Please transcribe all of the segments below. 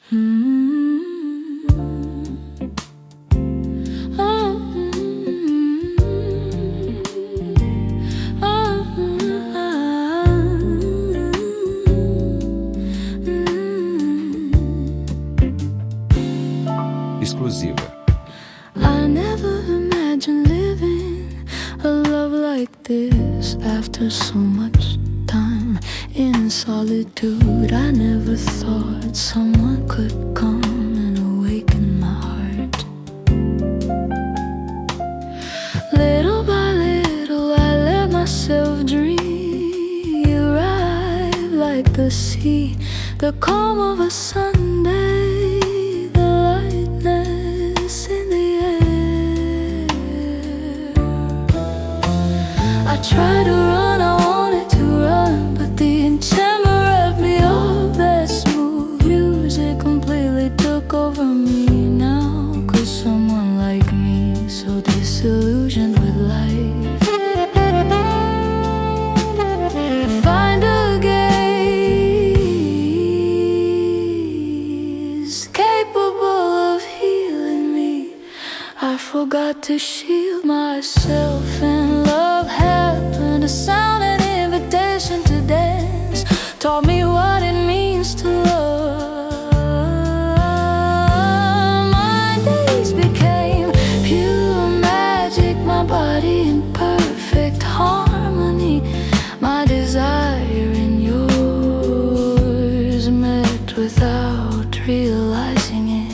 Exclusiva. I never imagined living a love like this after so much time in solitude. I never thought someone could come and awaken my heart. Little by little I let myself dream. You arrive like the sea, the calm of a Sunday, the lightness in the air. I try to run, I wanted to run, but the enchantment wrapped me up. That smooth music completely took over me now. Could someone like me, so disillusioned with life, find a gaze capable of healing me? I forgot to shield myself, and love happened. A sound, an invitation to dance, taught me what it means to love. My days became pure magic, my body in perfect harmony, my desire and yours met without realizing it.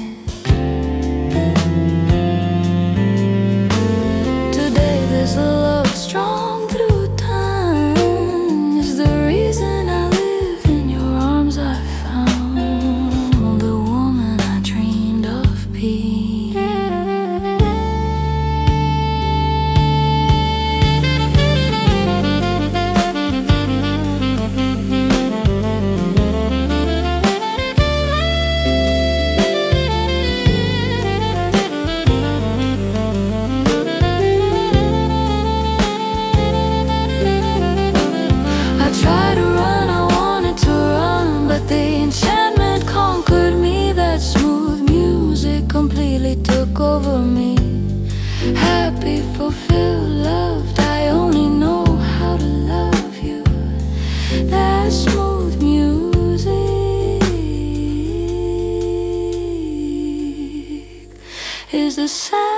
Today there's a love strong through time, is the reason I live. In your arms I found the woman I dreamed of being. I tried to run, I wanted to run, but the enchantment conquered me. That smooth music completely took over me. Happy, fulfilled, loved, I only know how to love you. That smooth music is the sound